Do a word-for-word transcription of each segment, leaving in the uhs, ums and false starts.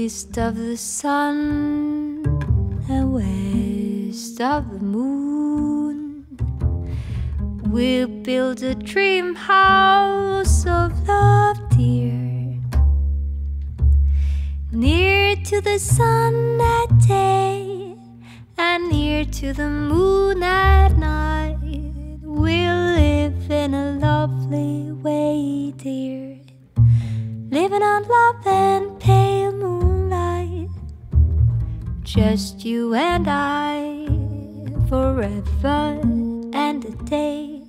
East of the sun and west of the moon, we'll build a dream house of love, dear. Near to the sun at day and near to the moon at night, we'll live in a lovely way, dear. Living on love and pale moonlight, just you and I, forever and a day.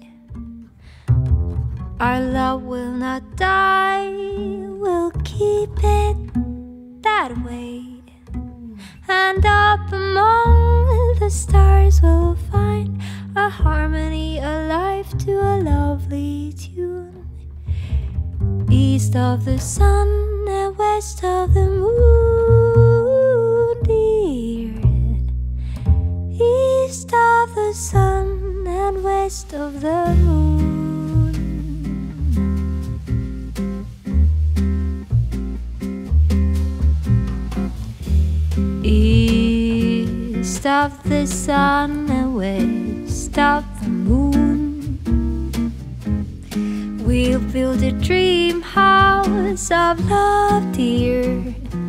Our love will not die, we'll keep it that way. And up among the stars we'll find a harmony alive to a lovely tune. East of the sun and west of the moon, dear. East of the sun and west of the moon. East of the sun and west of the moon, we'll build a dream house of love, dear.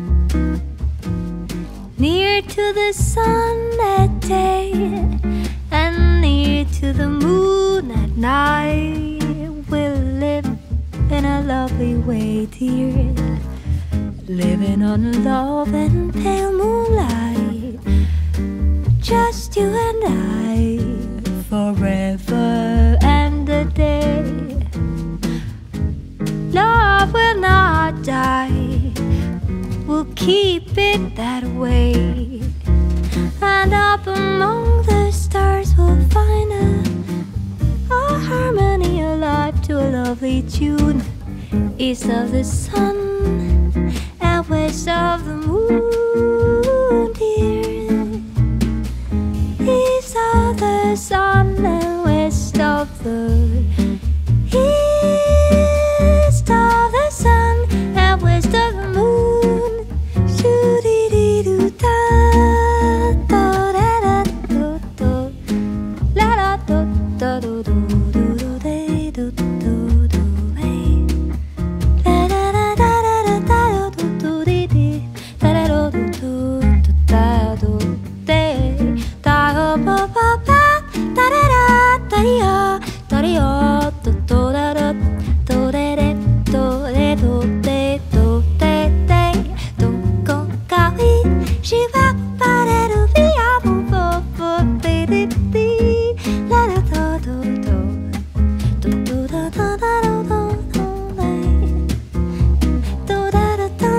Near to the sun at day and near to the moon at night, we'll live in a lovely way, dear. Living on love and pale moonlight, just you and I, forever and a day. Love will not die, we'll keep it that way. And up among the stars we'll find a, a harmony alive to a lovely tune. East of the sun and west of the moon, dear. East of the sun and west of the East of the sun and west of the moon. Shoo-dee-dee-doo-da, do-da-da-do-do, la-da-do-da-do-do-do-do-do-do-do-do, hey. La-da-da-da-da-da-do-do-dee-dee, da-da-do-do-do-do-da-do-dee, da-ho-ba-ba-ba, da-da-da-da-dee-ya, da-dee-ya, do-do-da-da, do-de-de, do-de-do-de, do-de-de, do-go-ga-wee, she-va-ba-de-do-dee-ya-bo-bo-bo-dee-dee-dee, la-da-do-do-do, do-do-da-da-da-do-do-do-dee, do-da-da-da,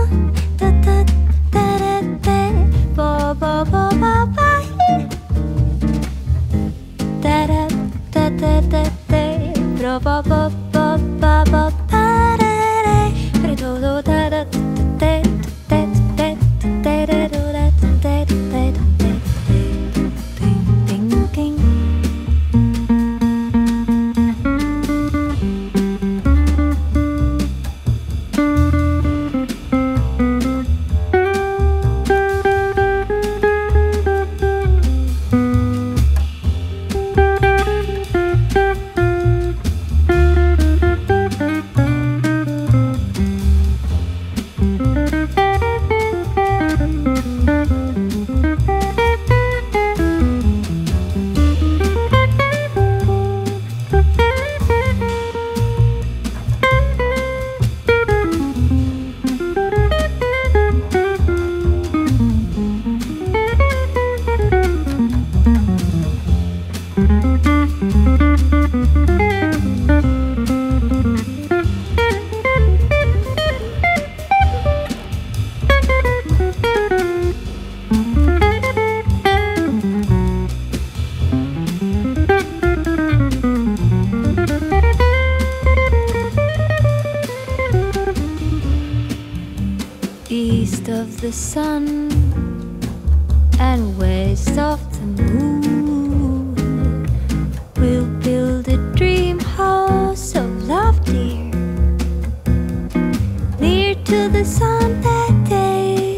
da-da-da-da-da, bo-bo-bo-ba-ba-hee, da-da-da-da-da-da, bro-bo-bo-bo-ba-ba-ba-da-da, ding-ding-ding. East of the sun and west of the moon, we'll build a dream house of love, dear. Near to the sun that day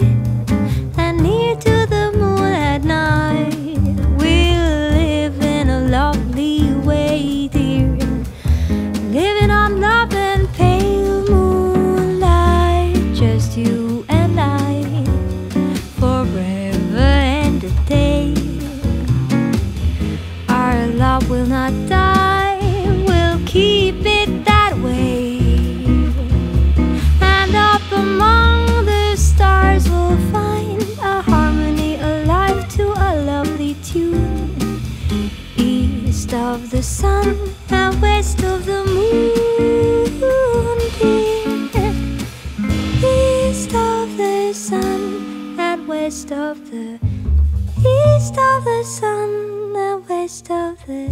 east of the sun and west of the moon, dear. East of the sun and west of the east of the sun and west of the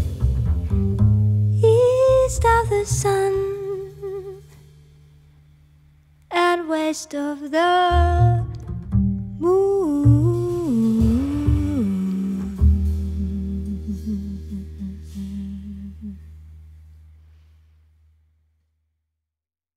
east of the sun and west of the